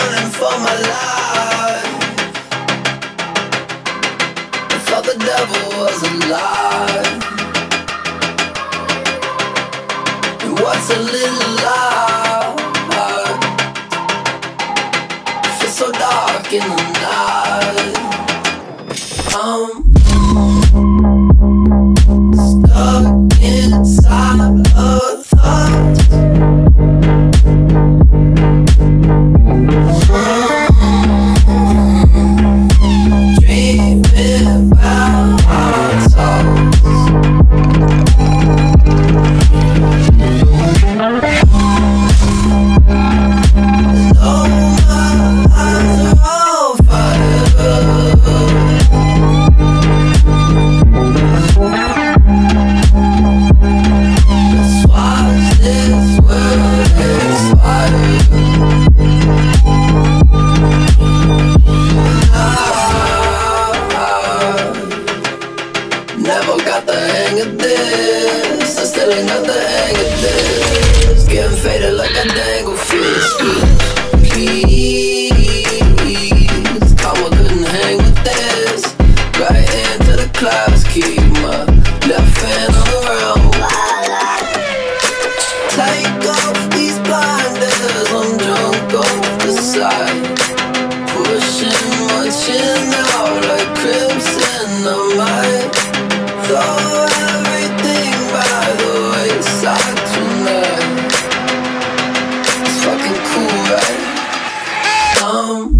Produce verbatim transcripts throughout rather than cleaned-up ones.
running for my life. I thought the devil was alive. And what's a little lie? It feels so dark in the night. I'm stuck inside a thought. Dreaming about our thoughts. And all my eyes are on fire. Let's watch this world expire. Never got the hang of this. I still ain't got the hang of this. Getting faded like a dangle fish. Please, karma couldn't hang with this. Right hand to the clouds, keep my left hand on the ground. Take off these blinders, I'm drunk off the side. Pushing my chin out like crimson, I might throw everything by the wayside tonight. It's fucking cool, right? I'm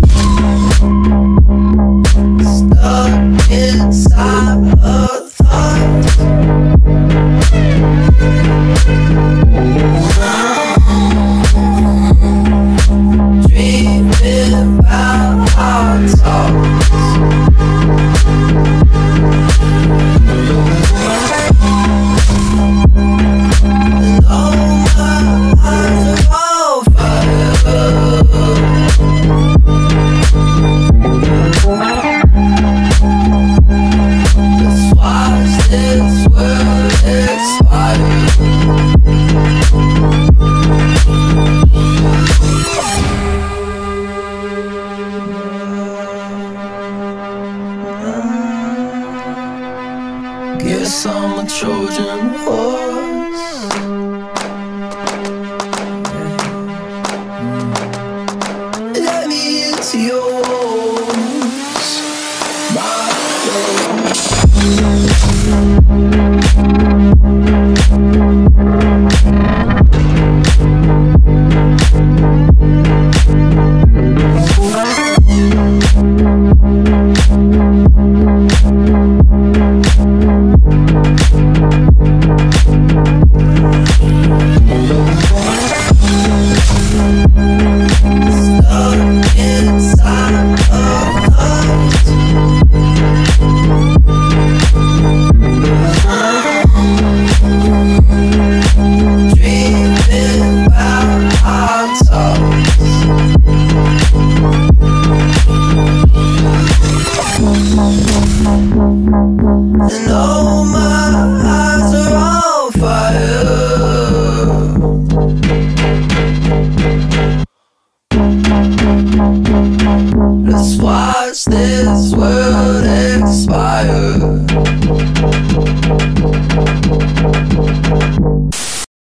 stuck inside a thought. Dreaming about our thoughts. And all my eyes are on fire. Let's watch this world expire. Guess I'm a Trojan horse. Let me into yours, my love. Stuck inside a thought. Dreaming about our thoughts. And all my eyes are on fire. Let's watch this world expire.